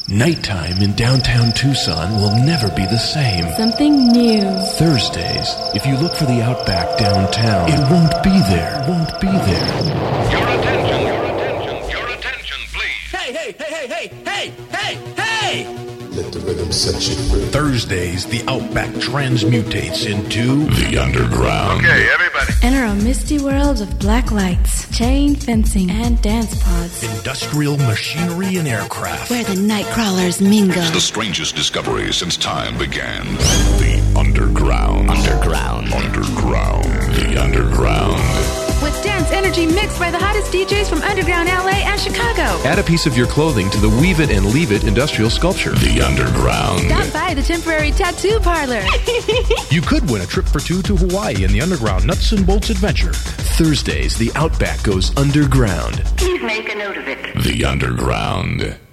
Nighttime in downtown Tucson will never be the same. Something new. Thursdays, if you look for the Outback downtown, it won't be there. Won't be there. Your attention, please. Hey! Let the rhythm set you free. Thursdays, the Outback transmutates into the underground. Okay, everybody. Enter a misty world of black lights, chain fencing, and dance pods. industrial machinery and aircraft. Where the night crawlers mingle. The strangest discovery since time began. The underground. Underground. The underground. With dance energy mixed by the hottest DJs from underground LA and Chicago. Add a piece of your clothing to the Weave It and Leave It industrial sculpture. The underground. Stop by the temporary tattoo parlor. You could win a trip for two to Hawaii in the underground Nuts and Bolts adventure. Thursdays, the Outback goes underground. Please make a note of it. The underground.